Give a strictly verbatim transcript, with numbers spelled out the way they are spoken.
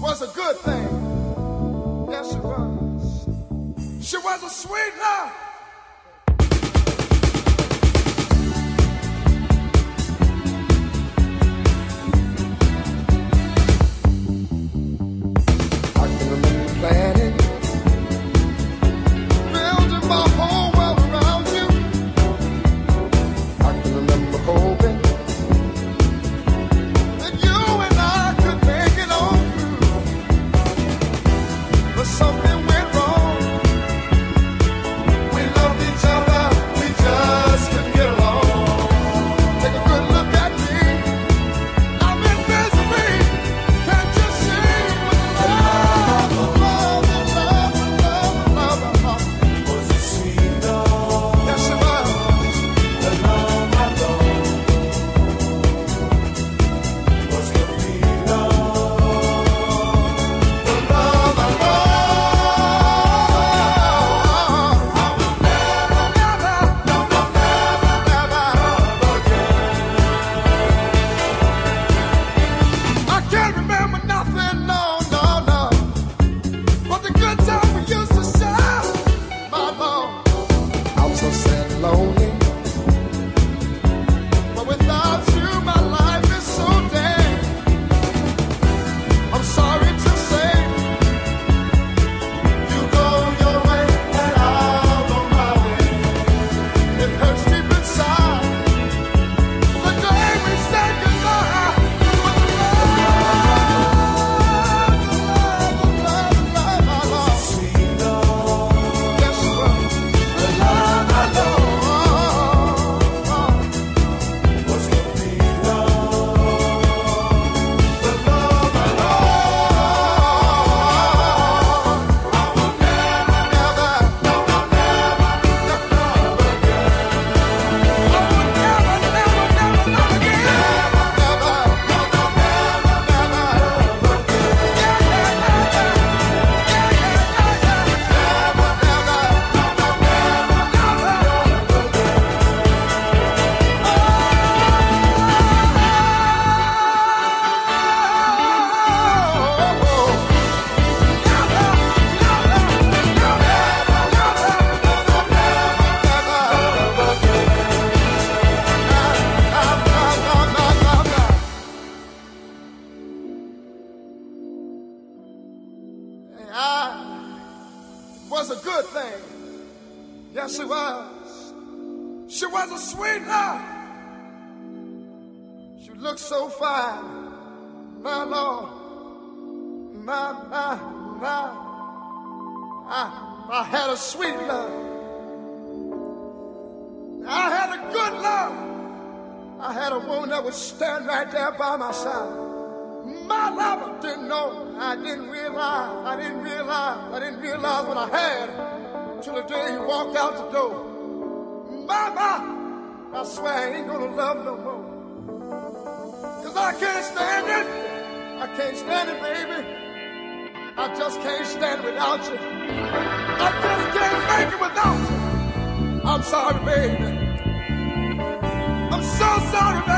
was a good thing. Yes, she was. She was a sweet love. I can remember planning, building my whole world around you. I can remember hoping that you and I could make it on through. But something went wrong. We loved each other, we just couldn't get along. Take a good look at me, I'm in misery. Can't you see what the love, the love, the love, the love, the love, the love. Was it sweet love? Yes, it was. The love I know. Was complete love? The love I know. I will never, never, no, no, never, never again. I can't remember nothing, no, no, no. But the good time we used to share, my love. I'm so sad and lonely. But without you, my life is so damn. I'm sorry to say, you go your way and I'll go my way. It hurts deep inside. The day we said goodbye. But the love, the love, the love, the love, my love. Sweet love. Yes, it was. The love I know. Was complete love. The love I know. I will never, never, no, no, never, never, never again. I will never, never, never love again. Never, never, no, no, never, never again. Yeah, yeah, yeah, yeah. Yeah, yeah, yeah, yeah. Never, never, no, no, never, never was a good thing. Yes, she was. She was a sweet love. She looked so fine. My Lord. My, my, my. I, I had a sweet love. I had a good love. I had a woman that would stand right there by my side. My lover didn't know. I didn't realize. I didn't realize. I didn't realize what I had till the day he walked out the door. Mama, I swear I ain't gonna love no more. Cause I can't stand it. I can't stand it, baby. I just can't stand it without you. I just can't make it without you. I'm sorry, baby. I'm so sorry, baby.